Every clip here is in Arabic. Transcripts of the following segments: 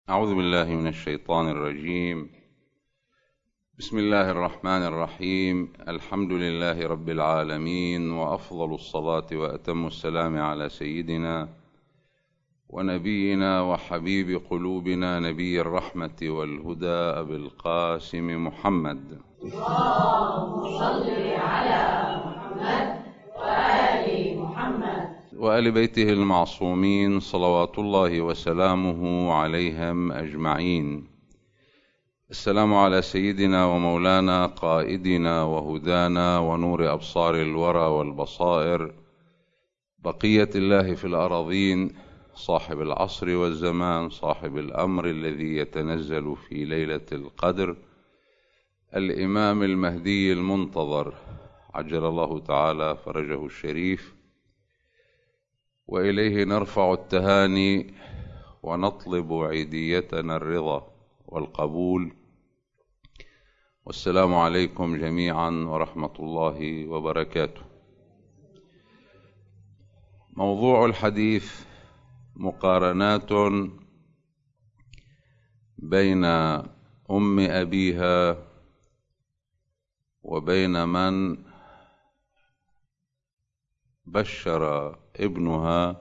أعوذ بالله من الشيطان الرجيم. بسم الله الرحمن الرحيم. الحمد لله رب العالمين، وأفضل الصلاة وأتم السلام على سيدنا ونبينا وحبيب قلوبنا نبي الرحمة والهدى أبي القاسم محمد. اللهم صل على محمد وآل محمد وآل بيته المعصومين صلوات الله وسلامه عليهم أجمعين. السلام على سيدنا ومولانا قائدنا وهدانا ونور أبصار الورى والبصائر، بقية الله في الأراضين، صاحب العصر والزمان، صاحب الأمر الذي يتنزل في ليلة القدر، الإمام المهدي المنتظر عجل الله تعالى فرجه الشريف، وإليه نرفع التهاني ونطلب عيديتنا الرضا والقبول. والسلام عليكم جميعا ورحمة الله وبركاته. موضوع الحديث مقارنات بين أم أبيها وبين من بشر ابنها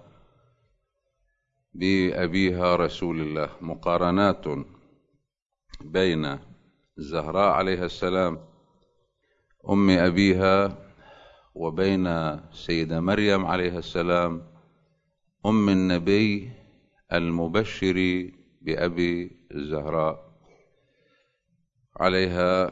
بأبيها رسول الله. مقارنات بين الزهراء عليها السلام أم أبيها وبين سيدة مريم عليها السلام أم النبي المبشر بأبي الزهراء عليها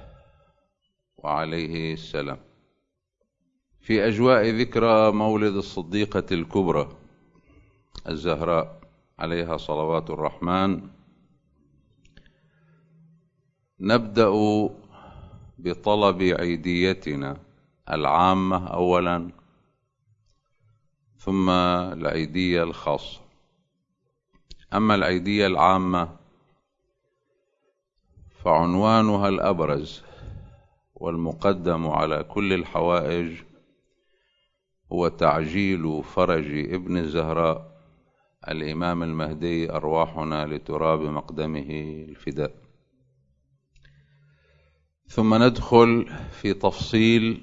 وعليه السلام، في أجواء ذكرى مولد الصديقة الكبرى الزهراء عليها صلوات الرحمن. نبدأ بطلب عيديتنا العامة أولا، ثم العيدية الخاصة. أما العيدية العامة فعنوانها الأبرز والمقدم على كل الحوائج هو تعجيل فرج ابن الزهراء الإمام المهدي أرواحنا لتراب مقدمه الفداء. ثم ندخل في تفصيل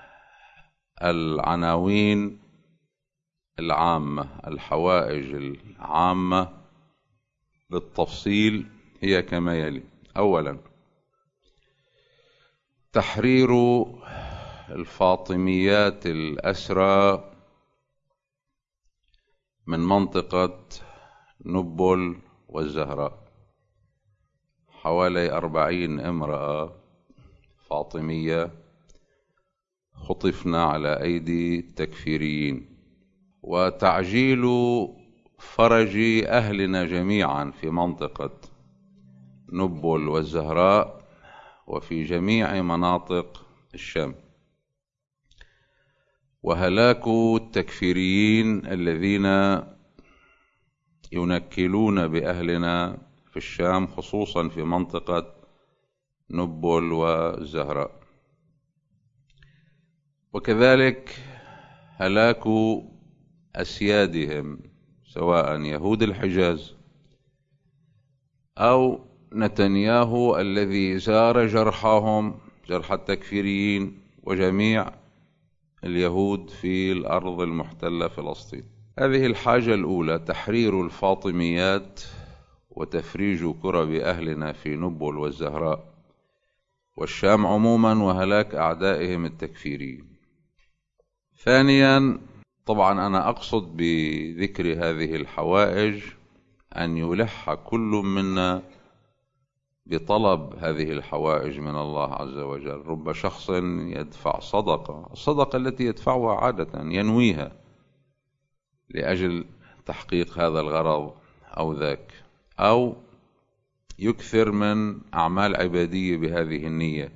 العناوين العامة، الحوائج العامة بالتفصيل، هي كما يلي. أولا، تحرير الفاطميات الأسرى من منطقة نبل والزهراء، حوالي 40 امرأة فاطمية خطفنا على أيدي التكفيريين، وتعجيل فرج أهلنا جميعا في منطقة نبل والزهراء وفي جميع مناطق الشام، وهلاك التكفيريين الذين ينكلون بأهلنا في الشام، خصوصا في منطقة نبل والزهراء، وكذلك هلاك أسيادهم سواء يهود الحجاز أو نتنياهو الذي زار جرحهم، جرح التكفيريين وجميع اليهود في الأرض المحتلة فلسطين. هذه الحاجة الأولى، تحرير الفاطميات وتفريج كرب أهلنا في نبل والزهراء والشام عموما، وهلاك أعدائهم التكفيريين. ثانيا، طبعا أنا أقصد بذكر هذه الحوائج أن يلح كل منا بطلب هذه الحوائج من الله عز وجل. رب شخص يدفع صدقة، الصدقة التي يدفعها عادة ينويها لأجل تحقيق هذا الغرض أو ذاك، أو يكثر من أعمال عبادية بهذه النية.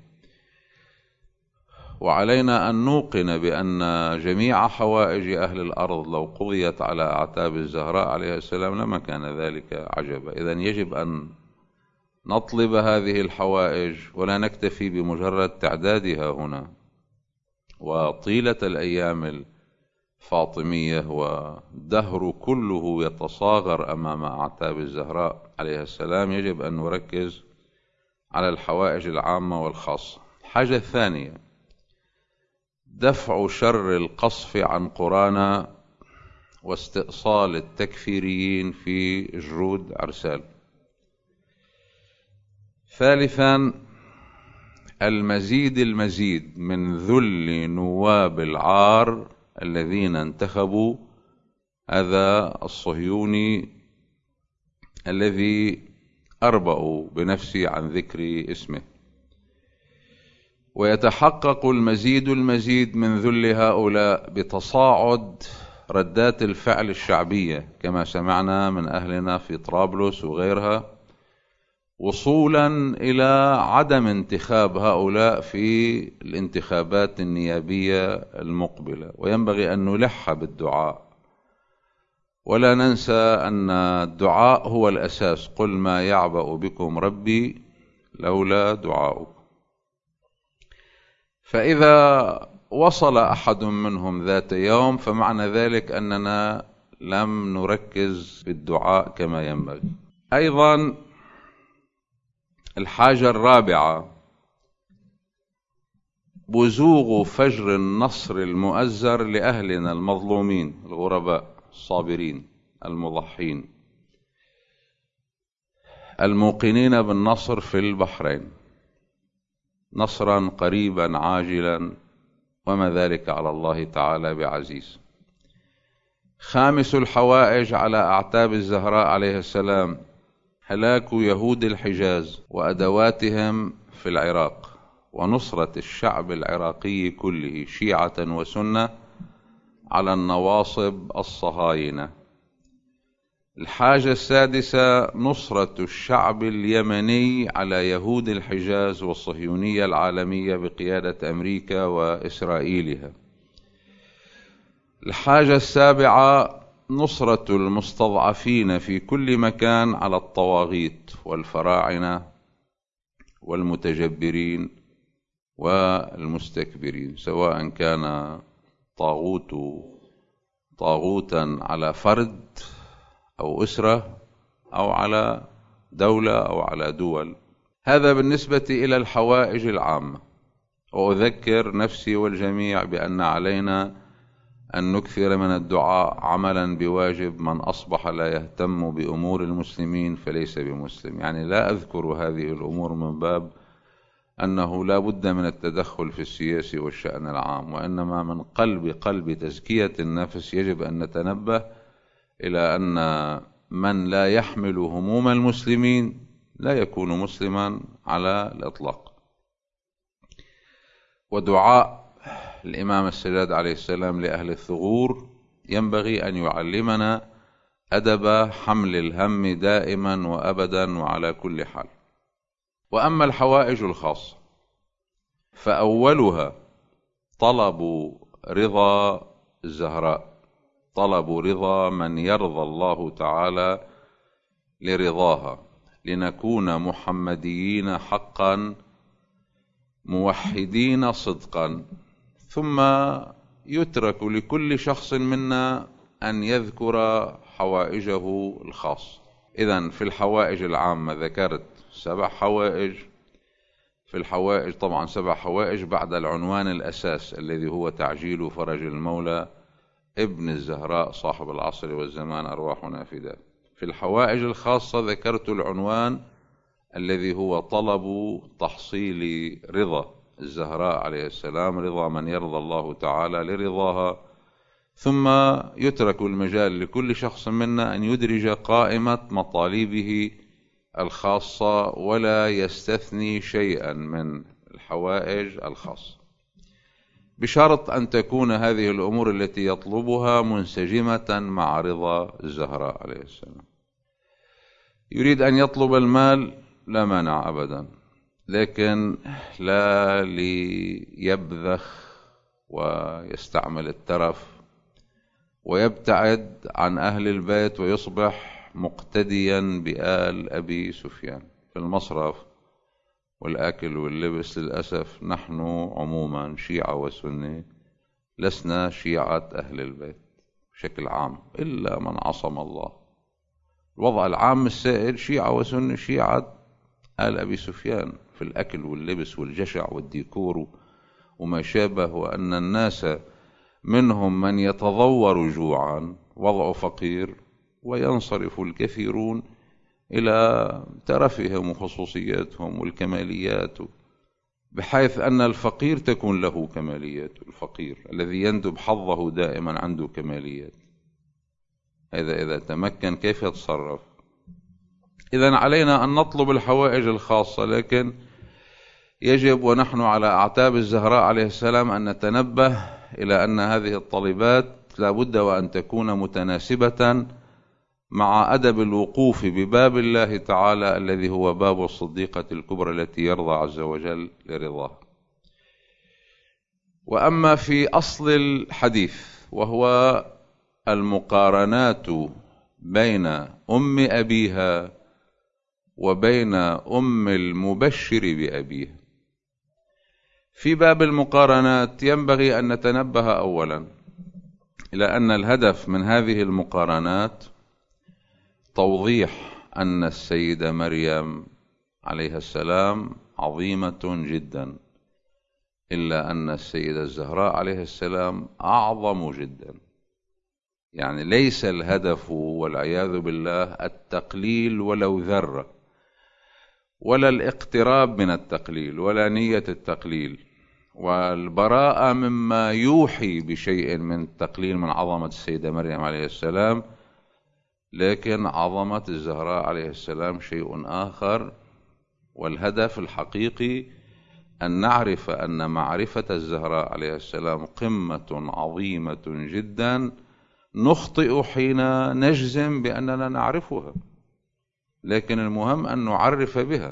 وعلينا أن نوقن بأن جميع حوائج أهل الأرض لو قضيت على أعتاب الزهراء عليه السلام لما كان ذلك عجبا. إذن يجب أن نطلب هذه الحوائج ولا نكتفي بمجرد تعدادها هنا، وطيلة الأيام فاطمية، والدهر كله يتصاغر أمام أعتاب الزهراء عليه السلام، يجب أن نركز على الحوائج العامة والخاصة. الحاجة الثانية دفع شر القصف عن قرانا واستئصال التكفيريين في جرود عرسال. ثالثا المزيد من ذل نواب العار الذين انتخبوا هذا الصهيوني الذي أربأ بنفسي عن ذكر اسمه. ويتحقق المزيد من ذل هؤلاء بتصاعد ردات الفعل الشعبية كما سمعنا من أهلنا في طرابلس وغيرها، وصولا إلى عدم انتخاب هؤلاء في الانتخابات النيابية المقبلة. وينبغي أن نلح بالدعاء، ولا ننسى أن الدعاء هو الأساس. قل ما يعبأ بكم ربي لولا دعاؤكم. فإذا وصل أحد منهم ذات يوم فمعنى ذلك أننا لم نركز بالدعاء كما ينبغي. أيضا الحاجة الرابعة بزوغ فجر النصر المؤزر لأهلنا المظلومين الغرباء الصابرين المضحين الموقنين بالنصر في البحرين، نصرا قريبا عاجلا، وما ذلك على الله تعالى بعزيز. خامس الحوائج على أعتاب الزهراء عليه السلام هلاك يهود الحجاز وأدواتهم في العراق، ونصرة الشعب العراقي كله شيعة وسنة على النواصب الصهاينة. الحاجة السادسة نصرة الشعب اليمني على يهود الحجاز والصهيونية العالمية بقيادة أمريكا وإسرائيلها. الحاجة السابعة نصرة المستضعفين في كل مكان على الطواغيت والفراعنة والمتجبرين والمستكبرين، سواء كان طاغوتا على فرد أو أسرة أو على دولة أو على دول. هذا بالنسبة إلى الحوائج العامة. وأذكر نفسي والجميع بأن علينا أن نكثر من الدعاء عملا بواجب. من أصبح لا يهتم بأمور المسلمين فليس بمسلم. يعني لا أذكر هذه الأمور من باب أنه لا بد من التدخل في السياسة والشأن العام، وإنما من قلب تزكية النفس يجب أن نتنبه إلى أن من لا يحمل هموم المسلمين لا يكون مسلما على الإطلاق. ودعاء الإمام السجاد عليه السلام لأهل الثغور ينبغي أن يعلمنا أدب حمل الهم دائما وأبدا وعلى كل حال. وأما الحوائج الخاصة فأولها طلب رضا الزهراء، طلب رضا من يرضى الله تعالى لرضاها، لنكون محمديين حقا موحدين صدقا. ثم يترك لكل شخص منا أن يذكر حوائجه الخاصة. إذن في الحوائج العامة ذكرت 7 حوائج. في الحوائج طبعا 7 حوائج بعد العنوان الأساس الذي هو تعجيل فرج المولى ابن الزهراء صاحب العصر والزمان أرواحنا فداه. في الحوائج الخاصة ذكرت العنوان الذي هو طلب تحصيل رضا الزهراء عليه السلام، رضا من يرضى الله تعالى لرضاها. ثم يترك المجال لكل شخص منا أن يدرج قائمة مطالبه الخاصة ولا يستثني شيئا من الحوائج الخاصة، بشرط أن تكون هذه الأمور التي يطلبها منسجمة مع رضا الزهراء عليه السلام. يريد أن يطلب المال لا مانع أبدا، لكن لا ليبذخ ويستعمل الترف ويبتعد عن أهل البيت ويصبح مقتديا بآل أبي سفيان في المصرف والأكل واللبس. للأسف نحن عموما شيعة وسنة لسنا شيعة أهل البيت بشكل عام إلا من عصم الله. الوضع العام السائد شيعة وسنة، شيعة آل أبي سفيان في الأكل واللبس والجشع والديكور وما شابه، وأن الناس منهم من يتضور جوعا وضع فقير، وينصرف الكثيرون إلى ترفهم وخصوصياتهم والكماليات، بحيث أن الفقير تكون له كماليات، الفقير الذي يندب حظه دائما عنده كماليات. هذا إذا تمكن كيف يتصرف؟ إذن علينا أن نطلب الحوائج الخاصة، لكن يجب ونحن على أعتاب الزهراء عليه السلام أن نتنبه إلى أن هذه الطلبات لا بد وأن تكون متناسبة مع أدب الوقوف بباب الله تعالى الذي هو باب الصديقة الكبرى التي يرضى عز وجل لرضاه. وأما في أصل الحديث وهو المقارنات بين أم أبيها وبين أم المبشر بأبيه، في باب المقارنات ينبغي أن نتنبه أولا إلى أن الهدف من هذه المقارنات توضيح أن السيدة مريم عليها السلام عظيمة جدا، إلا أن السيدة الزهراء عليه السلام أعظم جدا. يعني ليس الهدف والعياذ بالله التقليل ولو ذرة، ولا الاقتراب من التقليل، ولا نية التقليل، والبراءة مما يوحي بشيء من التقليل من عظمة السيدة مريم عليه السلام. لكن عظمة الزهراء عليه السلام شيء آخر، والهدف الحقيقي أن نعرف أن معرفة الزهراء عليه السلام قمة عظيمة جدا، نخطئ حين نجزم بأننا نعرفها، لكن المهم أن نعرف بها.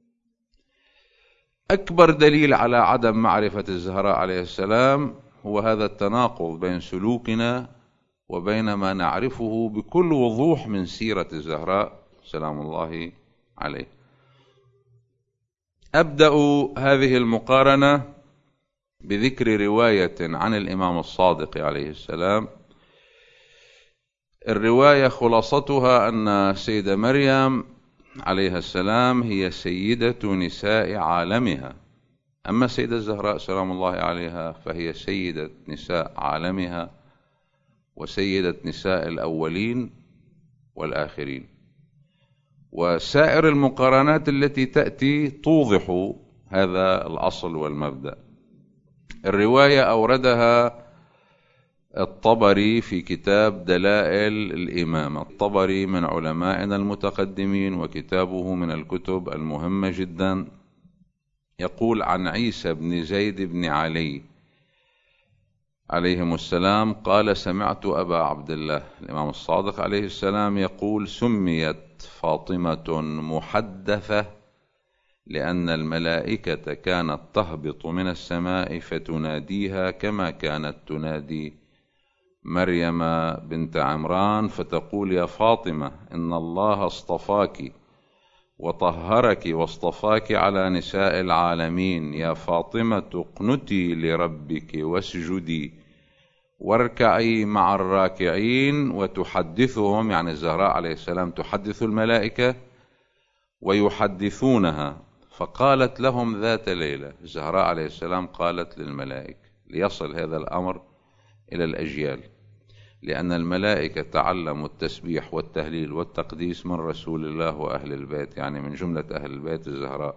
أكبر دليل على عدم معرفة الزهراء عليه السلام هو هذا التناقض بين سلوكنا وبين ما نعرفه بكل وضوح من سيرة الزهراء سلام الله عليه. أبدأ هذه المقارنة بذكر رواية عن الإمام الصادق عليه السلام. الرواية خلاصتها أن السيدة مريم عليها السلام هي سيدة نساء عالمها، أما السيدة الزهراء سلام الله عليها فهي سيدة نساء عالمها وسيدة نساء الأولين والآخرين. وسائر المقارنات التي تأتي توضح هذا الأصل والمبدأ. الرواية أوردها الطبري في كتاب دلائل الإمامة. الطبري من علمائنا المتقدمين وكتابه من الكتب المهمة جدا. يقول عن عيسى بن زيد بن علي عليهم السلام قال: سمعت أبا عبد الله الإمام الصادق عليه السلام يقول: سميت فاطمة محدثة لأن الملائكة كانت تهبط من السماء فتناديها كما كانت تنادي مريم بنت عمران فتقول: يا فاطمة إن الله اصطفاك وطهرك واصطفاك على نساء العالمين، يا فاطمة اقنتي لربك واسجدي واركعي مع الراكعين. وتحدثهم، يعني الزهراء عليه السلام تحدث الملائكة ويحدثونها. فقالت لهم ذات ليلة، الزهراء عليه السلام قالت للملائكة، ليصل هذا الأمر إلى الأجيال، لأن الملائكة تعلموا التسبيح والتهليل والتقديس من رسول الله وأهل البيت، يعني من جملة أهل البيت الزهراء.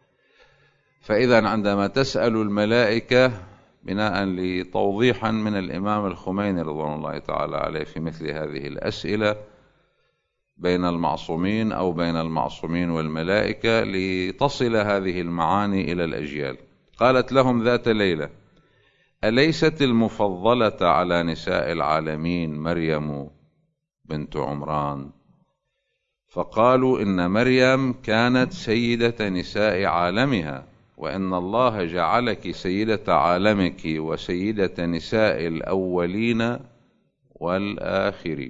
فإذا عندما تسأل الملائكة بناء لتوضيحا من الإمام الخميني رضوان الله تعالى عليه في مثل هذه الأسئلة بين المعصومين أو بين المعصومين والملائكة لتصل هذه المعاني إلى الأجيال، قالت لهم ذات ليلة: أليست المفضلة على نساء العالمين مريم بنت عمران؟ فقالوا: إن مريم كانت سيدة نساء عالمها، وإن الله جعلك سيدة عالمك وسيدة نساء الأولين والآخرين.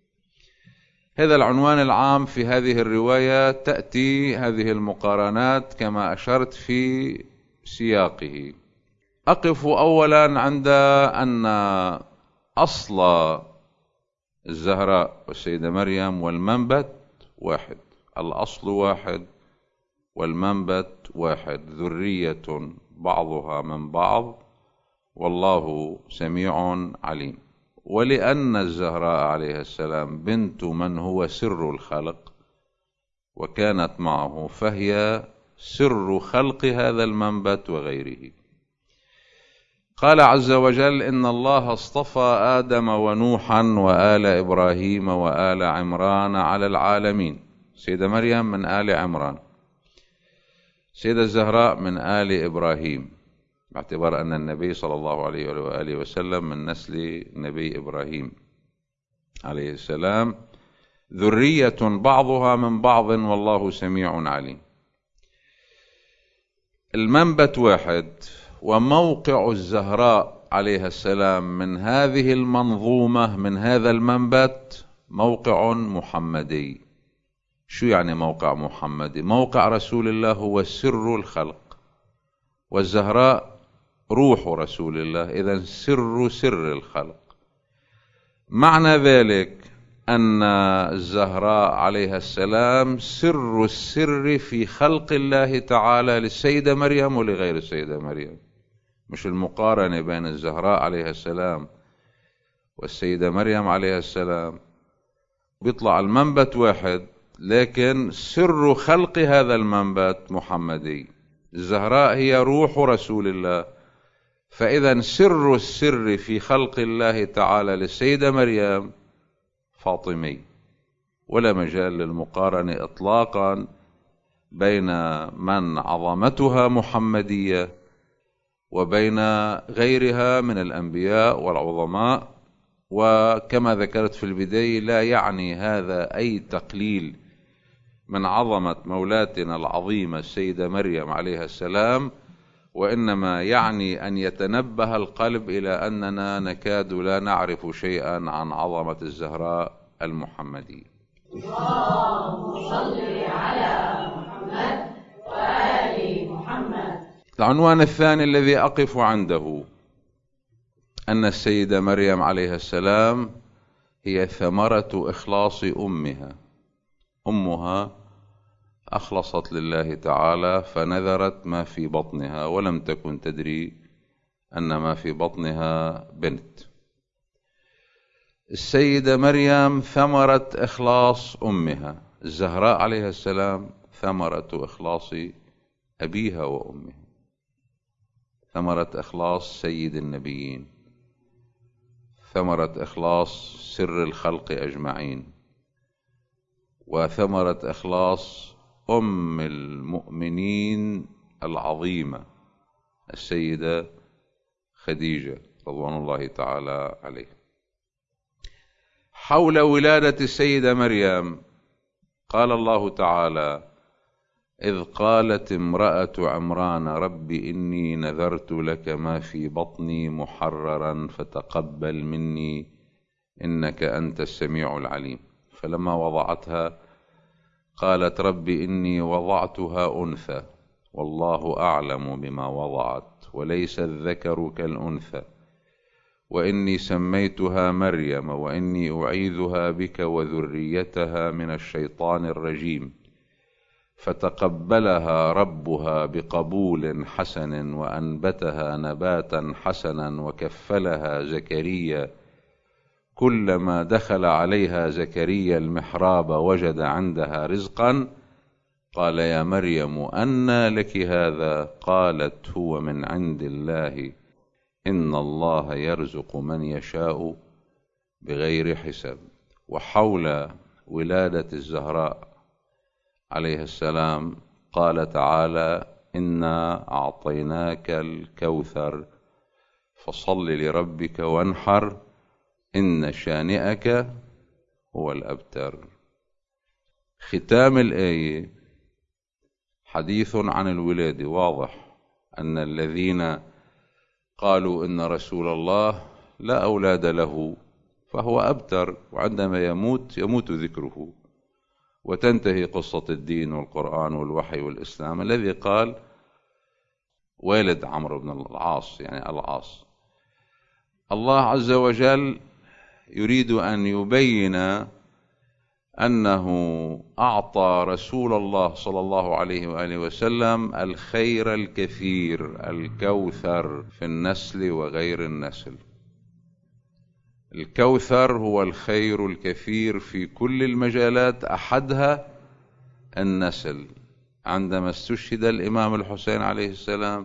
هذا العنوان العام في هذه الرواية. تأتي هذه المقارنات كما أشرت في سياقه. أقف أولا عند أن أصل الزهراء والسيدة مريم والمنبت واحد، الأصل واحد والمنبت واحد، ذرية بعضها من بعض والله سميع عليم. ولأن الزهراء عليها السلام بنت من هو سر الخلق وكانت معه، فهي سر خلق هذا المنبت وغيره. قال عز وجل: إن الله اصطفى آدم ونوحا وآل إبراهيم وآل عمران على العالمين. سيدة مريم من آل عمران، سيدة الزهراء من آل إبراهيم، باعتبار أن النبي صلى الله عليه وآله وسلم من نسل نبي إبراهيم عليه السلام، ذرية بعضها من بعض والله سميع عليم. المنبت واحد، وموقع الزهراء عليها السلام من هذه المنظومة من هذا المنبت موقع محمدي. شو يعني موقع محمدي؟ موقع رسول الله هو سر الخلق، والزهراء روح رسول الله، إذن سر الخلق. معنى ذلك أن الزهراء عليها السلام سر السر في خلق الله تعالى للسيدة مريم ولغير السيدة مريم. مش المقارنة بين الزهراء عليها السلام والسيدة مريم عليها السلام، بيطلع المنبت واحد لكن سر خلق هذا المنبت محمدي. الزهراء هي روح رسول الله، فإذا سر السر في خلق الله تعالى للسيدة مريم فاطمي، ولا مجال للمقارنة إطلاقا بين من عظمتها محمدية وبين غيرها من الأنبياء والعظماء. وكما ذكرت في البداية، لا يعني هذا أي تقليل من عظمة مولاتنا العظيمة السيدة مريم عليها السلام، وإنما يعني أن يتنبه القلب إلى أننا نكاد لا نعرف شيئا عن عظمة الزهراء المحمدية. اللهم صل على محمد وآل محمد. العنوان الثاني الذي أقف عنده أن السيدة مريم عليها السلام هي ثمرة إخلاص أمها. أمها أخلصت لله تعالى فنذرت ما في بطنها، ولم تكن تدري أن ما في بطنها بنت. السيدة مريم ثمرة إخلاص أمها، الزهراء عليها السلام ثمرة إخلاص أبيها وأمها، ثمرة إخلاص سيد النبيين، ثمرة إخلاص سر الخلق أجمعين، وثمرة إخلاص أم المؤمنين العظيمة السيدة خديجة رضوان الله تعالى عليها. حول ولادة السيدة مريم قال الله تعالى: إذ قالت امرأة عمران رب إني نذرت لك ما في بطني محررا فتقبل مني إنك أنت السميع العليم. فلما وضعتها قالت رب إني وضعتها أنثى والله أعلم بما وضعت وليس الذكر كالأنثى وإني سميتها مريم وإني أعيذها بك وذريتها من الشيطان الرجيم. فتقبلها ربها بقبول حسن وأنبتها نباتا حسنا وكفلها زكريا. كلما دخل عليها زكريا المحراب وجد عندها رزقا قال يا مريم أنى لك هذا؟ قالت هو من عند الله إن الله يرزق من يشاء بغير حساب. وحول ولادة الزهراء عليه السلام قال تعالى: إنا أعطيناك الكوثر فصل لربك وانحر إن شانئك هو الأبتر. ختام الآية حديث عن الولادة، واضح أن الذين قالوا إن رسول الله لا أولاد له فهو أبتر، وعندما يموت ذكره وتنتهي قصة الدين والقرآن والوحي والإسلام. الذي قال والد عمرو بن العاص، يعني العاص. الله عز وجل يريد أن يبين أنه أعطى رسول الله صلى الله عليه وآله وسلم الخير الكثير، الكوثر في النسل وغير النسل. الكوثر هو الخير الكثير في كل المجالات، أحدها النسل. عندما استشهد الإمام الحسين عليه السلام،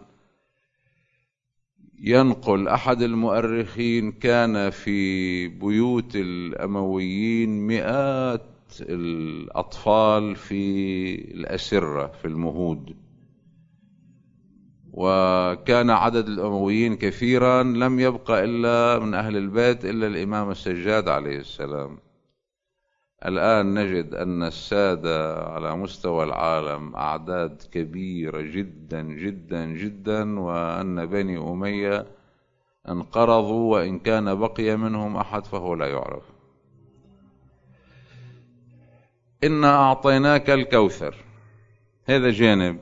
ينقل أحد المؤرخين كان في بيوت الأمويين مئات الأطفال في الأسرة في المهود، وكان عدد الأمويين كثيرا، لم يبقى إلا من أهل البيت إلا الإمام السجاد عليه السلام. الآن نجد أن السادة على مستوى العالم أعداد كبيرة جدا جدا جدا، وأن بني أمية انقرضوا، وإن كان بقي منهم أحد فهو لا يعرف. إنا أعطيناك الكوثر، هذا جانب.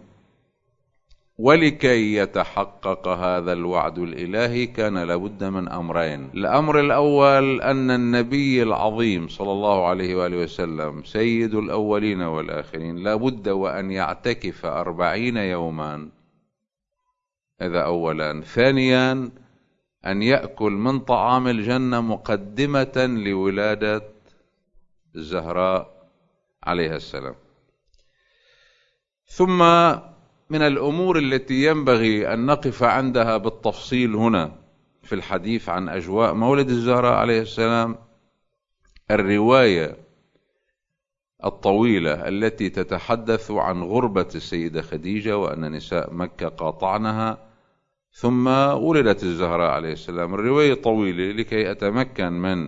ولكي يتحقق هذا الوعد الإلهي كان لابد من أمرين. الأمر الأول أن النبي العظيم صلى الله عليه وآله وسلم سيد الأولين والآخرين لابد وأن يعتكف 40 يوما، هذا أولا. ثانيا أن يأكل من طعام الجنة مقدمة لولادة الزهراء عليها السلام. ثم من الأمور التي ينبغي أن نقف عندها بالتفصيل هنا في الحديث عن أجواء مولد الزهراء عليه السلام الرواية الطويلة التي تتحدث عن غربة السيدة خديجة، وأن نساء مكة قاطعنها ثم ولدت الزهراء عليه السلام. الرواية طويلة لكي أتمكن من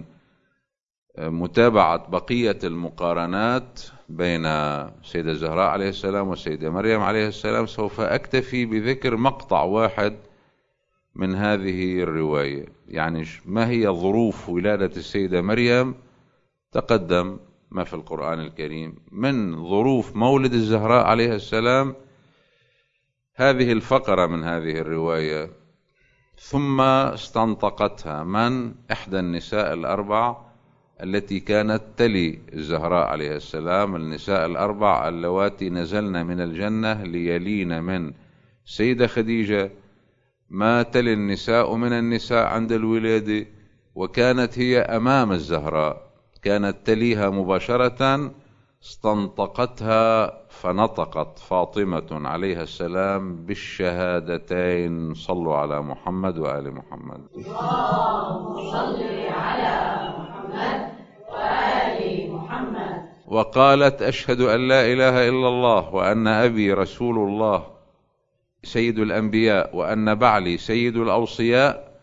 متابعة بقية المقارنات بين سيدة الزهراء عليه السلام والسيدة مريم عليه السلام. سوف أكتفي بذكر مقطع واحد من هذه الرواية، يعني ما هي ظروف ولادة السيدة مريم. تقدم ما في القرآن الكريم من ظروف مولد الزهراء عليه السلام، هذه الفقرة من هذه الرواية. ثم استنطقتها من إحدى النساء الأربع التي كانت تلي الزهراء عليه السلام، النساء الأربع اللواتي نزلن من الجنة ليلين من سيدة خديجة ما تلي النساء من النساء عند الولادة، وكانت هي أمام الزهراء، كانت تليها مباشرة. استنطقتها فنطقت فاطمة عليها السلام بالشهادتين: صلوا على محمد وآل محمد. اللهم صل على محمد وآل محمد. وقالت: أشهد أن لا إله إلا الله، وأن أبي رسول الله سيد الأنبياء، وأن بعلي سيد الأوصياء،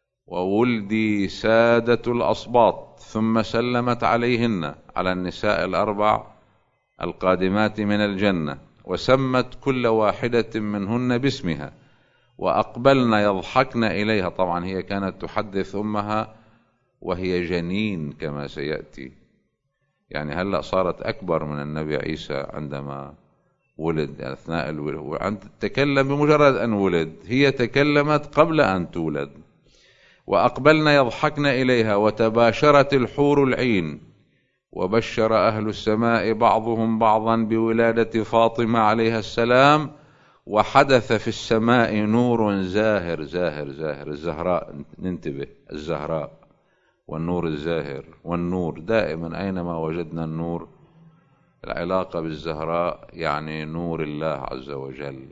وولدي سادة الأصباط. ثم سلمت عليهن، على النساء الأربع القادمات من الجنة، وسمت كل واحدة منهن باسمها، وأقبلن يضحكن إليها. طبعا هي كانت تحدث أمها وهي جنين كما سيأتي، يعني هلأ صارت أكبر من النبي عيسى عندما ولد، يعني أثناء الولد تكلم بمجرد أن ولد، هي تكلمت قبل أن تولد. وأقبلن يضحكن إليها، وتباشرت الحور العين، وبشر أهل السماء بعضهم بعضا بولادة فاطمة عليها السلام. وحدث في السماء نور زاهر زاهر زاهر. الزهراء، ننتبه، الزهراء والنور الزاهر، والنور دائما أينما وجدنا النور العلاقة بالزهراء يعني نور الله عز وجل،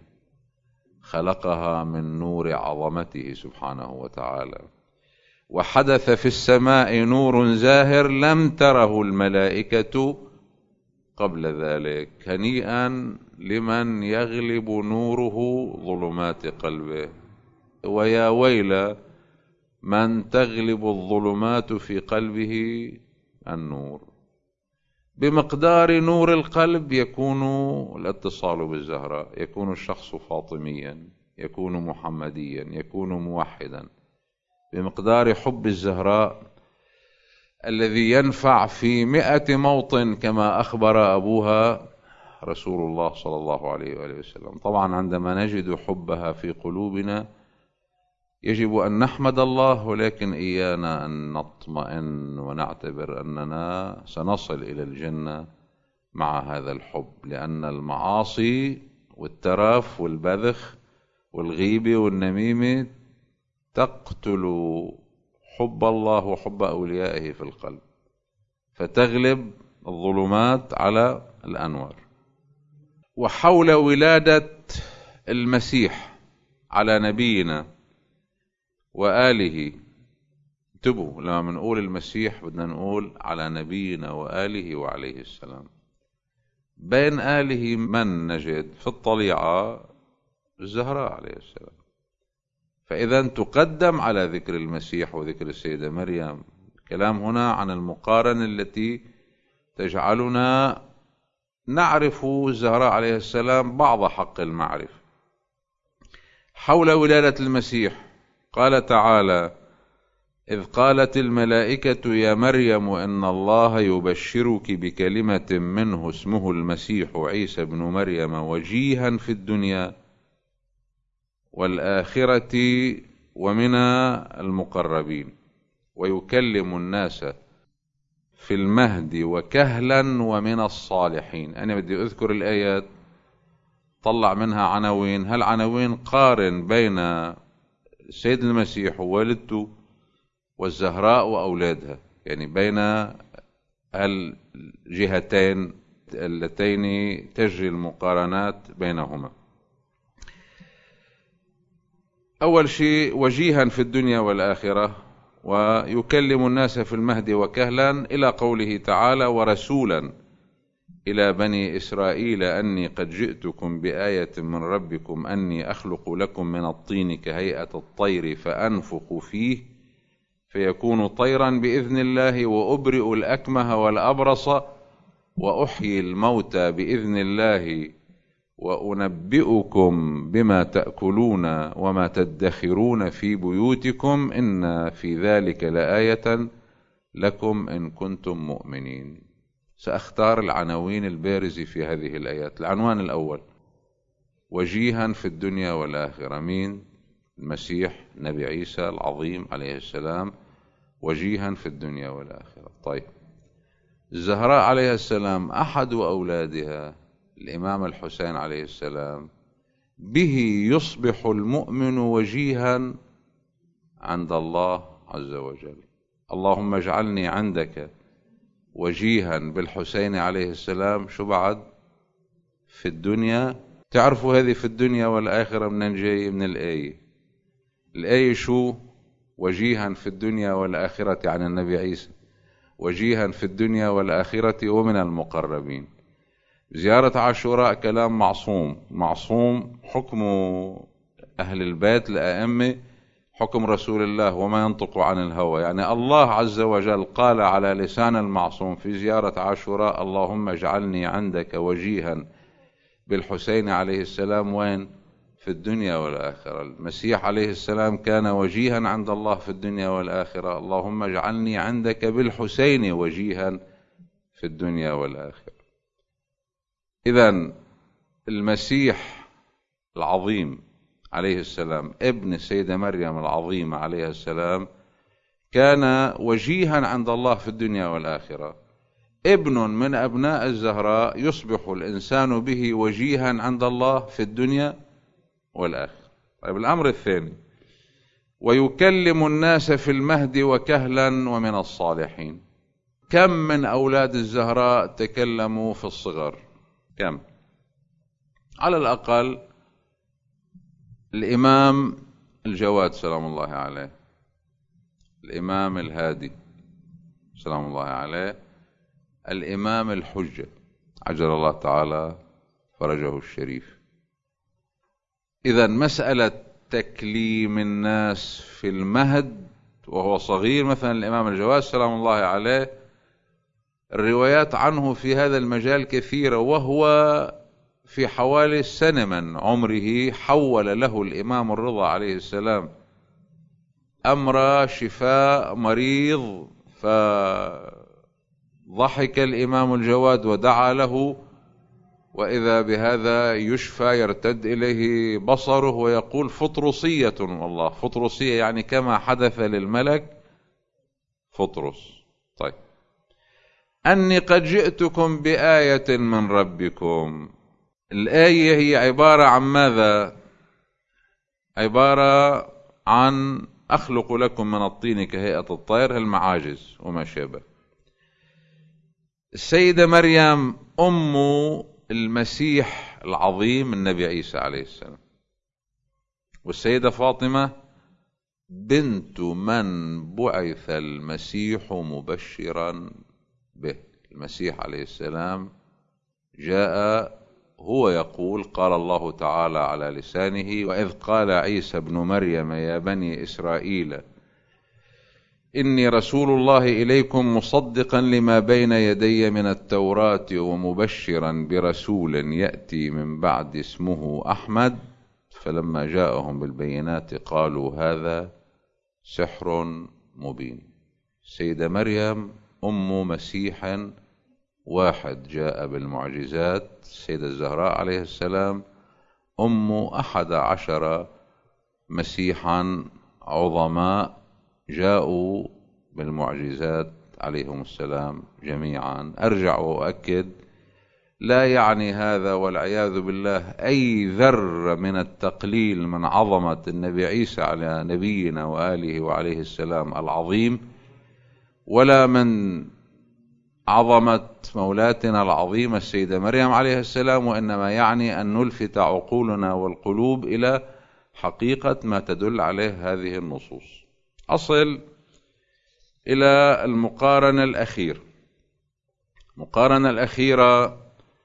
خلقها من نور عظمته سبحانه وتعالى. وحدث في السماء نور زاهر لم تره الملائكة قبل ذلك. هنيئا لمن يغلب نوره ظلمات قلبه، ويا ويل من تغلب الظلمات في قلبه النور. بمقدار نور القلب يكون الاتصال بالزهراء، يكون الشخص فاطميا، يكون محمديا، يكون موحدا. بمقدار حب الزهراء الذي ينفع في 100 موطن كما أخبر أبوها رسول الله صلى الله عليه وآله وسلم. طبعا عندما نجد حبها في قلوبنا يجب أن نحمد الله، ولكن إيانا أن نطمئن ونعتبر أننا سنصل إلى الجنة مع هذا الحب، لأن المعاصي والترف والبذخ والغيبة والنميمة تقتل حب الله وحب أوليائه في القلب، فتغلب الظلمات على الأنوار. وحول ولادة المسيح على نبينا وآله، انتبهوا لما بنقول المسيح بدنا نقول على نبينا وآله وعليه السلام. بين آله من نجد في الطليعة الزهراء عليه السلام، فإذا تقدم على ذكر المسيح وذكر السيدة مريم. الكلام هنا عن المقارنة التي تجعلنا نعرف الزهراء عليه السلام بعض حق المعرفة. حول ولادة المسيح قال تعالى: إذ قالت الملائكة يا مريم إن الله يبشرك بكلمة منه اسمه المسيح عيسى بن مريم وجيها في الدنيا والآخرة ومن المقربين ويكلم الناس في المهد وكهلا ومن الصالحين. أنا بدي أذكر الآيات طلع منها عناوين. هالعناوين قارن بين السيد المسيح ووالدته والزهراء وأولادها، يعني بين الجهتين اللتين تجري المقارنات بينهما. أول شيء وجيها في الدنيا والآخرة ويكلم الناس في المهد وكهلا، إلى قوله تعالى: ورسولا إلى بني إسرائيل أني قد جئتكم بآية من ربكم أني أخلق لكم من الطين كهيئة الطير فأنفخ فيه فيكون طيرا بإذن الله وأبرئ الأكمه والأبرص وأحيي الموتى بإذن الله وأنبئكم بما تأكلون وما تدخرون في بيوتكم إن في ذلك لآية لكم إن كنتم مؤمنين. سأختار العناوين البارزة في هذه الآيات. العنوان الأول: وجيها في الدنيا والآخرة. مين؟ المسيح نبي عيسى العظيم عليه السلام، وجيها في الدنيا والآخرة. طيب، الزهراء عليه السلام أحد أولادها الإمام الحسين عليه السلام، به يصبح المؤمن وجيها عند الله عز وجل. اللهم اجعلني عندك وجيها بالحسين عليه السلام. شو بعد؟ في الدنيا. تعرفوا هذه في الدنيا والآخرة من جاي؟ من الآية. الآية شو؟ وجيها في الدنيا والآخرة عن النبي عيسى، وجيها في الدنيا والآخرة ومن المقربين. زيارة عاشوراء كلام معصوم. معصوم حكم أهل البيت الأئمة حكم رسول الله وما ينطق عن الهوى، يعني الله عز وجل قال على لسان المعصوم في زيارة عاشوراء: اللهم اجعلني عندك وجيها بالحسين عليه السلام. وين؟ في الدنيا والآخرة. المسيح عليه السلام كان وجيها عند الله في الدنيا والآخرة. اللهم اجعلني عندك بالحسين وجيها في الدنيا والآخرة. إذن المسيح العظيم عليه السلام ابن السيدة مريم العظيمة عليه السلام كان وجيها عند الله في الدنيا والآخرة. ابن من أبناء الزهراء يصبح الإنسان به وجيها عند الله في الدنيا والآخرة. طيب، الأمر الثاني: ويكلم الناس في المهد وكهلا ومن الصالحين. كم من أولاد الزهراء تكلموا في الصغر؟ كم؟ على الأقل الإمام الجواد سلام الله عليه، الإمام الهادي سلام الله عليه، الإمام الحجة عجل الله تعالى فرجه الشريف. إذا مسألة تكليم الناس في المهد وهو صغير، مثلا الإمام الجواد سلام الله عليه الروايات عنه في هذا المجال كثيرة، وهو في حوالي سنة من عمره حول له الإمام الرضا عليه السلام أمر شفاء مريض، فضحك الإمام الجواد ودعا له وإذا بهذا يشفى يرتد إليه بصره ويقول فطرسية، والله فطرسية يعني كما حدث للملك فطرس. طيب، أني قد جئتكم بآية من ربكم. الآية هي عبارة عن ماذا؟ عبارة عن أخلق لكم من الطين كهيئة الطير، المعاجز وما شابه. السيدة مريم أم المسيح العظيم النبي عيسى عليه السلام، والسيدة فاطمة بنت من بعث المسيح مبشرا به. المسيح عليه السلام جاء هو يقول قال الله تعالى على لسانه: وإذ قال عيسى ابن مريم يا بني إسرائيل إني رسول الله إليكم مصدقا لما بين يدي من التوراة ومبشرا برسول يأتي من بعد اسمه أحمد. فلما جاءهم بالبينات قالوا هذا سحر مبين. سيدة مريم أم مسيح واحد جاء بالمعجزات، السيدة الزهراء عليه السلام أم 11 مسيحا عظماء جاءوا بالمعجزات عليهم السلام جميعا. أرجع وأؤكد، لا يعني هذا والعياذ بالله أي ذر من التقليل من عظمة النبي عيسى على نبينا وآله وعليه السلام العظيم، ولا من عظمة مولاتنا العظيمة السيدة مريم عليه السلام، وإنما يعني أن نلفت عقولنا والقلوب إلى حقيقة ما تدل عليه هذه النصوص. أصل إلى المقارنة الأخيرة. المقارنة الأخيرة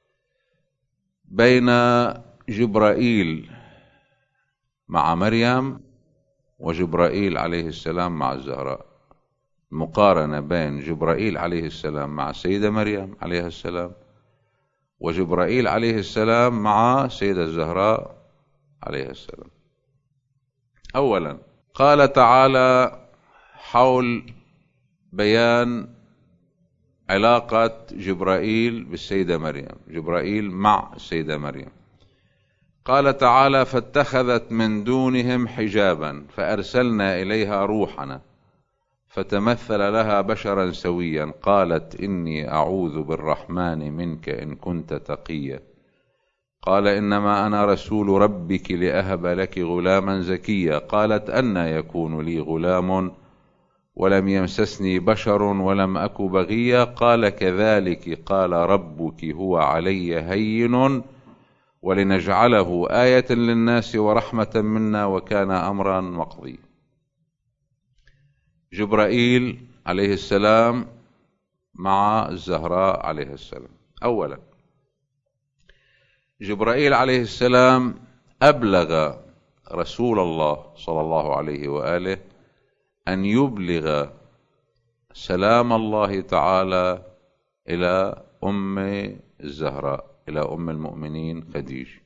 بين جبرائيل مع مريم وجبرائيل عليه السلام مع الزهراء. مقارنة بين جبرائيل عليه السلام مع السيدة مريم عليه السلام وجبرائيل عليه السلام مع سيدة الزهراء عليه السلام. أولا قال تعالى حول بيان علاقة جبرائيل بالسيدة مريم، جبرائيل مع السيدة مريم، قال تعالى فاتخذت من دونهم حجابا فأرسلنا إليها روحنا فتمثل لها بشرا سويا قالت إني أعوذ بالرحمن منك إن كنت تقيا قال إنما أنا رسول ربك لأهب لك غلاما زكيا قالت أنى يكون لي غلام ولم يمسسني بشر ولم أك بغيا قال كذلك قال ربك هو علي هين ولنجعله آية للناس ورحمة منا وكان أمرا مقضيا. جبرائيل عليه السلام مع الزهراء عليه السلام. أولا جبرائيل عليه السلام أبلغ رسول الله صلى الله عليه وآله أن يبلغ سلام الله تعالى إلى أم الزهراء، إلى أم المؤمنين خديجة.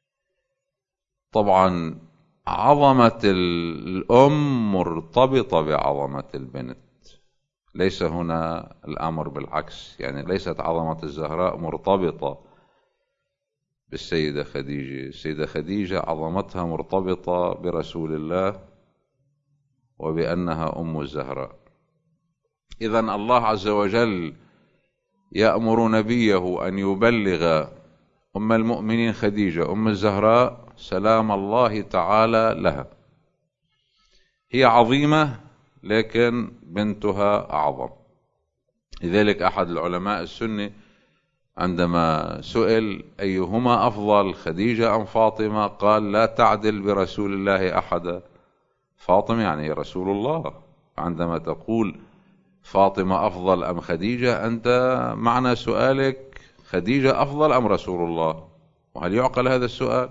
طبعا عظمة الأم مرتبطة بعظمة البنت، ليس هنا الأمر بالعكس، يعني ليست عظمة الزهراء مرتبطة بالسيدة خديجة. السيدة خديجة عظمتها مرتبطة برسول الله وبأنها أم الزهراء. إذن الله عز وجل يأمر نبيه أن يبلغ أم المؤمنين خديجة أم الزهراء سلام الله تعالى لها. هي عظيمة لكن بنتها أعظم. لذلك أحد العلماء السني عندما سئل أيهما أفضل خديجة أم فاطمة قال لا تعدل برسول الله أحدا. فاطمة يعني رسول الله، عندما تقول فاطمة أفضل أم خديجة أنت معنى سؤالك خديجة أفضل أم رسول الله، وهل يعقل هذا السؤال؟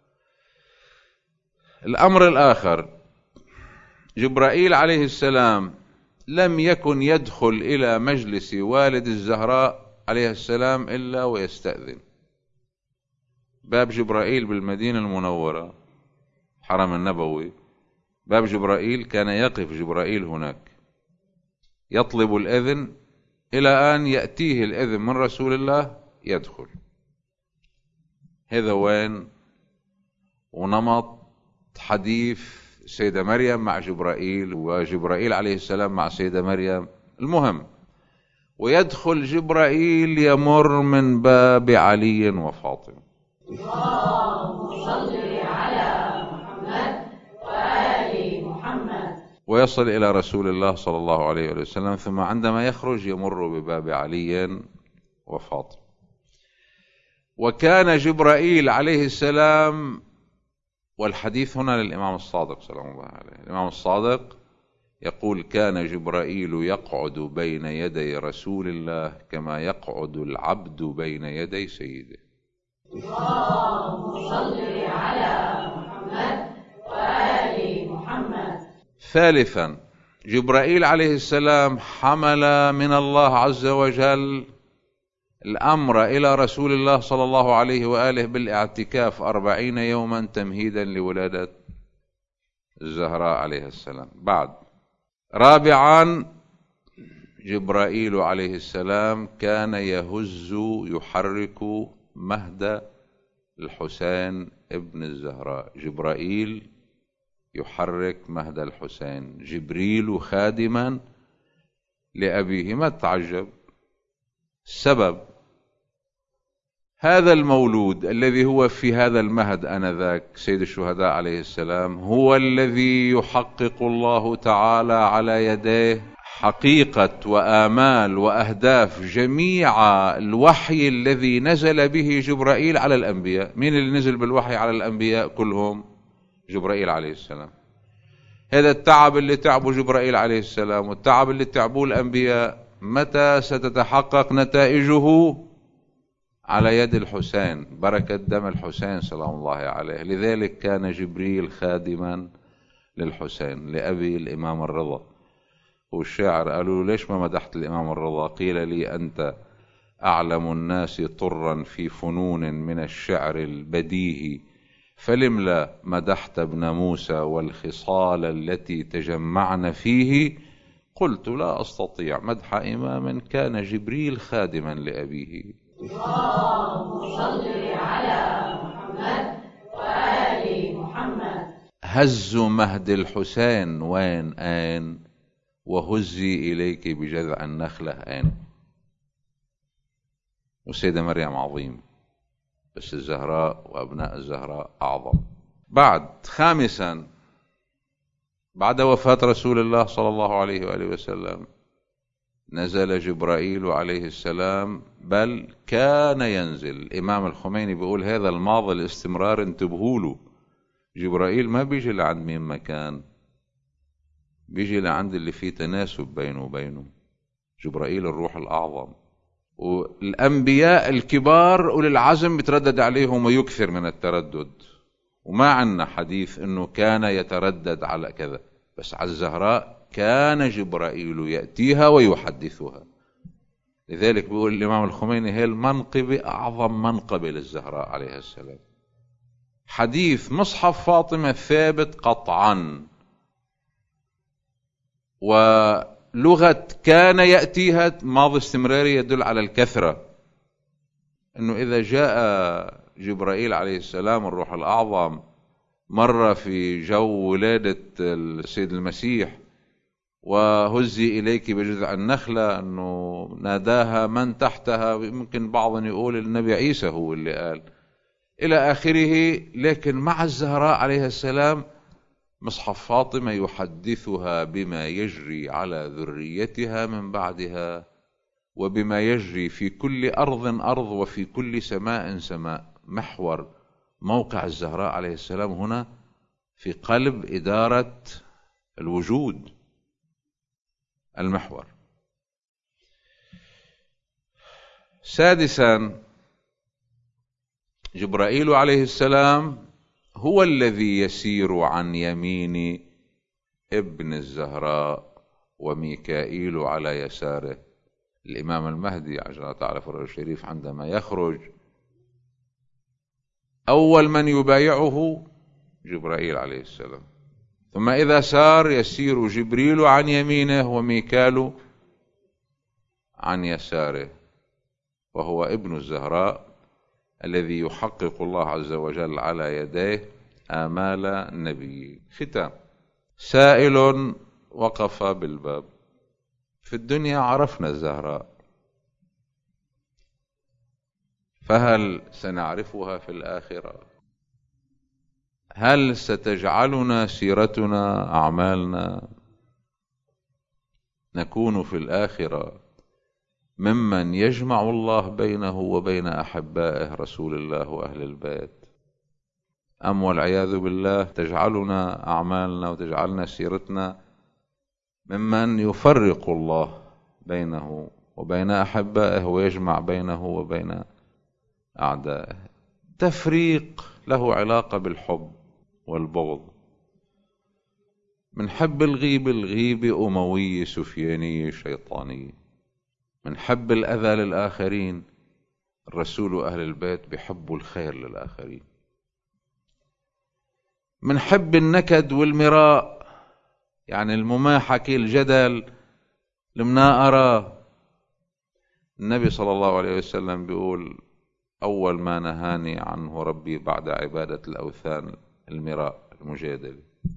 الأمر الآخر جبرائيل عليه السلام لم يكن يدخل إلى مجلس والد الزهراء عليه السلام إلا ويستأذن. باب جبرائيل بالمدينة المنورة حرم النبوي، باب جبرائيل كان يقف جبرائيل هناك يطلب الإذن إلى أن يأتيه الإذن من رسول الله يدخل. هذا وين ونمط حديث سيدة مريم مع جبرائيل، وجبرائيل عليه السلام مع سيدة مريم. المهم، ويدخل جبرائيل يمر من باب علي وفاطمة. اللهم صل على محمد وآل محمد. ويصل إلى رسول الله صلى الله عليه وسلم، ثم عندما يخرج يمر بباب علي وفاطمة. وكان جبرائيل عليه السلام، والحديث هنا للإمام الصادق سلام الله عليه، الإمام الصادق يقول: كان جبرائيل يقعد بين يدي رسول الله كما يقعد العبد بين يدي سيده. اللهم صل على محمد وآل محمد. ثالثا، جبرائيل عليه السلام حمل من الله عز وجل الأمر إلى رسول الله صلى الله عليه وآله بالاعتكاف 40 يوما تمهيدا لولادة الزهراء عليه السلام. بعد، رابعا، جبرائيل عليه السلام كان يهز يحرك مهد الحسين ابن الزهراء. جبرائيل يحرك مهد الحسين، جبريل خادما لأبيه. ما تعجب، السبب هذا المولود الذي هو في هذا المهد آنذاك سيد الشهداء عليه السلام هو الذي يحقق الله تعالى على يديه حقيقة وآمال وأهداف جميع الوحي الذي نزل به جبرائيل على الأنبياء. من اللي نزل بالوحي على الأنبياء كلهم؟ جبرائيل عليه السلام. هذا التعب اللي تعبه جبرائيل عليه السلام والتعب اللي تعبوه الأنبياء، متى ستتحقق نتائجه؟ على يد الحسين، بركة دم الحسين سلام الله عليه. لذلك كان جبريل خادما للحسين لأبي الإمام الرضا. والشاعر قالوا له: ليش ما مدحت الإمام الرضا؟ قيل لي: أنت أعلم الناس طرا في فنون من الشعر البديهي، فلم لا مدحت ابن موسى والخصال التي تجمعن فيه؟ قلت: لا أستطيع مدح إمام كان جبريل خادما لأبيه. اللهم صل على محمد وآل محمد. هز مهد الحسين وين آن؟ وهزي إليك بجذع النخلة آن. وسيدة مريم عظيم، بس الزهراء وأبناء الزهراء أعظم. بعد، خامسا، بعد وفاة رسول الله صلى الله عليه وآله وسلم نزل جبرائيل عليه السلام، بل كان ينزل. الإمام الخميني بيقول هذا الماضي الاستمرار، انتبهوا له. جبرائيل ما بيجي لعند مين مكان، بيجي لعند اللي فيه تناسب بينه وبينه. جبرائيل الروح الأعظم، والأنبياء الكبار أولي العزم بتردد عليهم ويكثر من التردد، وما عنا حديث أنه كان يتردد على كذا. بس على الزهراء كان جبرائيل يأتيها ويحدثها. لذلك بيقول الإمام الخميني هي المنقبة أعظم منقبة للزهراء عليه السلام. حديث مصحف فاطمة ثابت قطعا، ولغة كان يأتيها ماضي استمراري يدل على الكثرة، أنه إذا جاء جبرائيل عليه السلام الروح الأعظم مرة في جو ولادة السيد المسيح وهزي إليك بجذع النخلة، أنه ناداها من تحتها، ممكن بعض يقول النبي عيسى هو اللي قال إلى آخره. لكن مع الزهراء عليه السلام مصحف فاطمة يحدثها بما يجري على ذريتها من بعدها، وبما يجري في كل أرض أرض وفي كل سماء سماء. محور موقع الزهراء عليه السلام هنا في قلب إدارة الوجود، المحور. سادسا، جبرائيل عليه السلام هو الذي يسير عن يمين ابن الزهراء وميكائيل على يساره. الإمام المهدي عجل تعالى فرجه الشريف عندما يخرج أول من يبايعه جبرائيل عليه السلام، ثم إذا سار يسير جبريل عن يمينه وميكال عن يساره، وهو ابن الزهراء الذي يحقق الله عز وجل على يديه آمال النبي. ختام: سائل وقف بالباب. في الدنيا عرفنا الزهراء، فهل سنعرفها في الآخرة؟ هل ستجعلنا سيرتنا أعمالنا نكون في الآخرة ممن يجمع الله بينه وبين أحبائه رسول الله وأهل البيت، أم والعياذ بالله تجعلنا أعمالنا وتجعلنا سيرتنا ممن يفرق الله بينه وبين أحبائه ويجمع بينه وبين أعدائه؟ تفريق له علاقة بالحب والبغض. من حب الغيبة أموي سفياني شيطاني. من حب الأذى للآخرين، الرسول وأهل البيت بيحبوا الخير للآخرين. من حب النكد والمراء، يعني المماحكة الجدل المناقرة، النبي صلى الله عليه وسلم بيقول: أول ما نهاني عنه ربي بعد عبادة الأوثان المراء، المجادلة.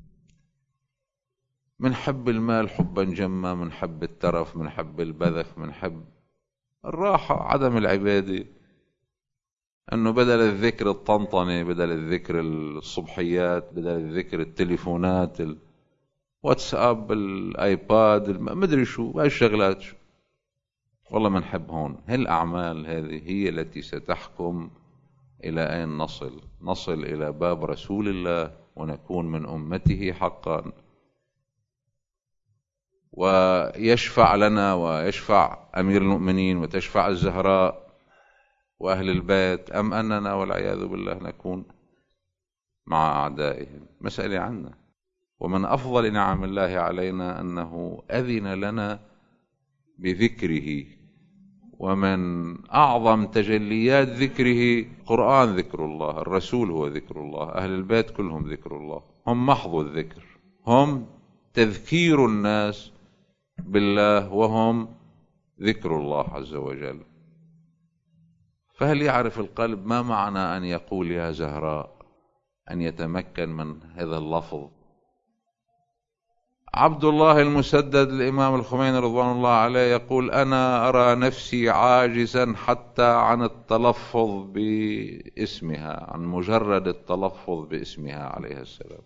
من حب المال حبا جما، من حب الترف، من حب البذخ، من حب الراحة، عدم العبادة، أنه بدل الذكر الطنطنة، بدل الذكر الصبحيات، بدل الذكر التليفونات، الواتساب، الآيباد، مدري شو هاي الشغلات، والله منحب هون. هالأعمال هذه هي التي ستحكم إلى أين نصل. نصل إلى باب رسول الله ونكون من أمته حقا، ويشفع لنا ويشفع أمير المؤمنين وتشفع الزهراء وأهل البيت، أم أننا والعياذ بالله نكون مع أعدائهم. مسألة عنا. ومن أفضل نعم الله علينا أنه أذن لنا بذكره، ومن أعظم تجليات ذكره قرآن ذكر الله، الرسول هو ذكر الله، أهل البيت كلهم ذكر الله، هم محض الذكر، هم تذكير الناس بالله وهم ذكر الله عز وجل. فهل يعرف القلب ما معنى أن يقول يا زهراء، أن يتمكن من هذا اللفظ؟ عبد الله المسدد الإمام الخميني رضوان الله عليه يقول: أنا أرى نفسي عاجزا حتى عن التلفظ باسمها، عن مجرد التلفظ باسمها عليه السلام.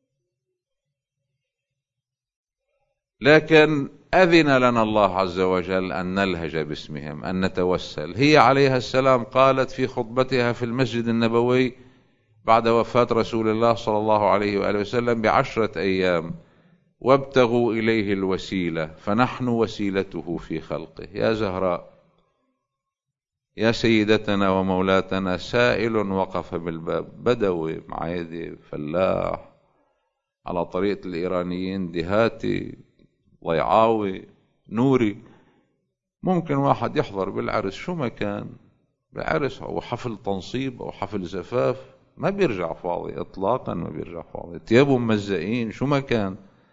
لكن أذن لنا الله عز وجل أن نلهج باسمهم، أن نتوسل. هي عليها السلام قالت في خطبتها في المسجد النبوي بعد وفاة رسول الله صلى الله عليه وآله وسلم ب10 أيام: وابتغوا إليه الوسيلة فنحن وسيلته في خلقه. يا زهراء، يا سيدتنا ومولاتنا، سائل وقف بالباب، بدوي، معايدي، فلاح، على طريقة الإيرانيين دهاتي، ضيعاوي، نوري. ممكن واحد يحضر بالعرس شو ما كان، بعرس أو حفل تنصيب أو حفل زفاف، ما بيرجع فاضي إطلاقا، ما بيرجع فاضي، ثيابه ممزقين، شو ما كان،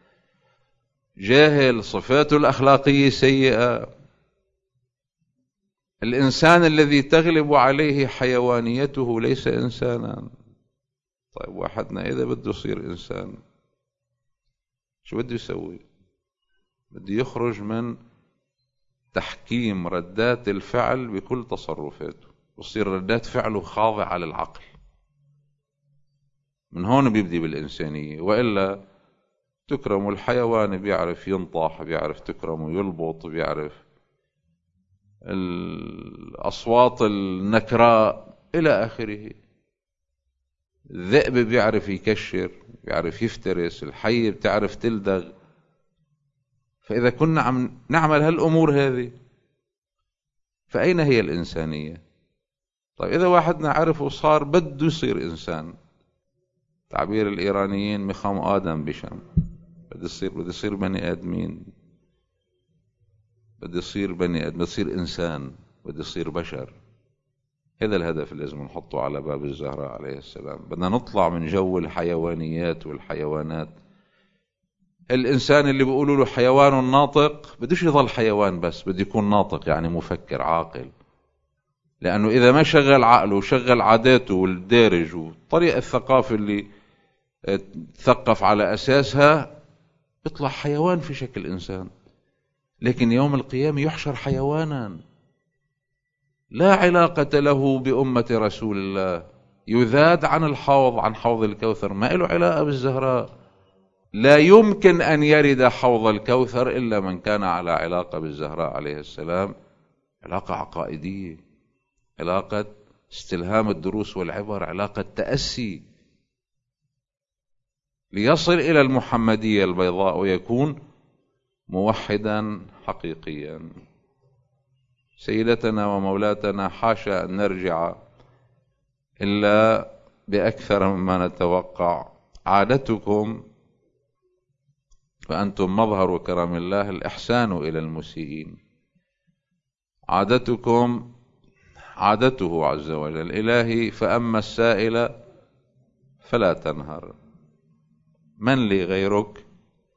جاهل، صفاته الأخلاقية سيئة. الإنسان الذي تغلب عليه حيوانيته ليس إنسانا. طيب واحدنا إذا بده يصير إنسان شو بده يسوي؟ بده يخرج من تحكيم ردات الفعل بكل تصرفاته، ويصير ردات فعله خاضعة للعقل. من هون بيبدي بالإنسانية. وإلا تكرم الحيوان بيعرف ينطح، بيعرف تكرمه يلبط، بيعرف الأصوات النكراء إلى آخره. الذئب بيعرف يكشر، بيعرف يفترس، الحية بتعرف تلدغ. فإذا كنا عم نعمل هالأمور هذه فأين هي الإنسانية؟ طيب إذا واحدنا عرف وصار بده يصير إنسان، تعبير الإيرانيين مخام آدم بشم، بده يصير بني آدمين، بده يصير بني آدم، بده يصير إنسان، بده يصير بشر. هذا الهدف اللي لازم نحطه على باب الزهراء عليه السلام. بدنا نطلع من جو الحيوانيات والحيوانات. الإنسان اللي بيقولوا له حيوان ناطق بدوش يظل حيوان بس، بده يكون ناطق، يعني مفكر عاقل. لأنه إذا ما شغل عقله وشغل عاداته والدارج والطريقة الثقافة اللي تثقف على أساسها، يطلع حيوان في شكل إنسان. لكن يوم القيامة يحشر حيوانا لا علاقة له بأمة رسول الله، يذاد عن الحوض، عن حوض الكوثر، ما له علاقة بالزهراء. لا يمكن أن يرد حوض الكوثر إلا من كان على علاقة بالزهراء عليه السلام، علاقة عقائدية، علاقة استلهام الدروس والعبر، علاقة تأسي، ليصل إلى المحمدية البيضاء ويكون موحدا حقيقيا. سيدتنا ومولاتنا حاشا أن نرجع إلا بأكثر مما نتوقع. عادتكم فأنتم مظهر كرم الله الإحسان إلى المسيئين. عادتكم عادته عز وجل. إلهي فأما السائل فلا تنهر. من لي غيرك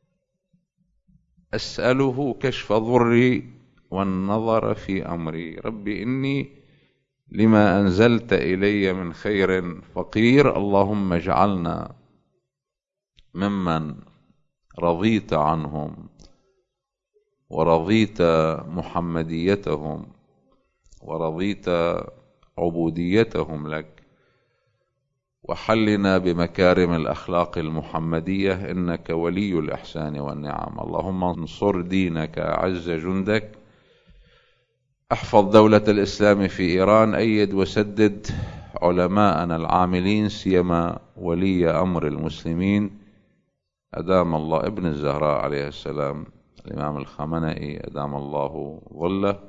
أسأله كشف ضري والنظر في أمري. ربي إني لما أنزلت إلي من خير فقير. اللهم اجعلنا ممن رضيت عنهم ورضيت محمديتهم ورضيت عبوديتهم لك، وحلنا بمكارم الأخلاق المحمدية، إنك ولي الإحسان والنعم. اللهم انصر دينك أعز جندك، احفظ دولة الإسلام في إيران، أيد وسدد علماءنا العاملين، سيما ولي أمر المسلمين أدام الله ابن الزهراء عليه السلام الإمام الخامنئي أدام الله ظله.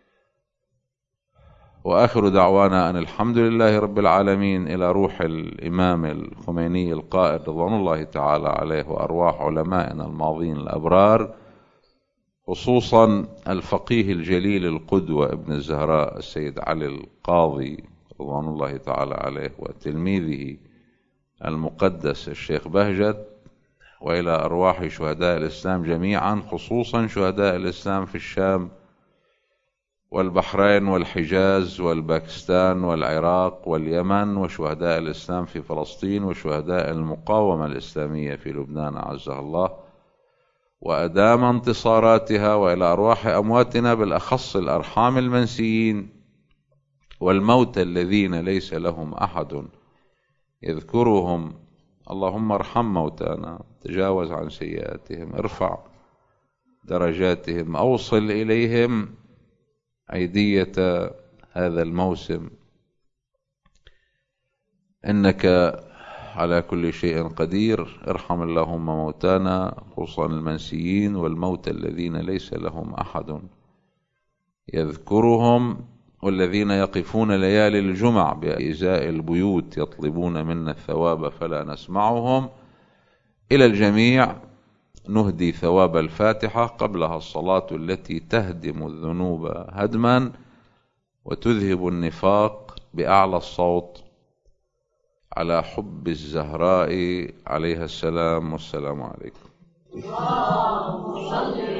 وآخر دعوانا أن الحمد لله رب العالمين، إلى روح الإمام الخميني القائد رضوان الله تعالى عليه، وأرواح علمائنا الماضين الأبرار، خصوصا الفقيه الجليل القدوة ابن الزهراء السيد علي القاضي رضوان الله تعالى عليه، وتلميذه المقدس الشيخ بهجت، وإلى أرواح شهداء الإسلام جميعا، خصوصا شهداء الإسلام في الشام والبحرين والحجاز والباكستان والعراق واليمن، وشهداء الإسلام في فلسطين، وشهداء المقاومة الإسلامية في لبنان عزها الله وأدام انتصاراتها، وإلى أرواح أمواتنا بالأخص الأرحام المنسيين والموتى الذين ليس لهم أحد يذكرهم. اللهم ارحم موتانا، تجاوز عن سيئاتهم، ارفع درجاتهم، أوصل إليهم عيدية هذا الموسم، إنك على كل شيء قدير. ارحم اللهم موتانا، خصوصا المنسيين والموتى الذين ليس لهم أحد يذكرهم، والذين يقفون ليالي الجمع بإزاء البيوت يطلبون منا الثواب فلا نسمعهم. إلى الجميع نهدي ثواب الفاتحة، قبلها الصلاة التي تهدم الذنوب هدما وتذهب النفاق بأعلى الصوت، على حب الزهراء عليها السلام. والسلام عليكم.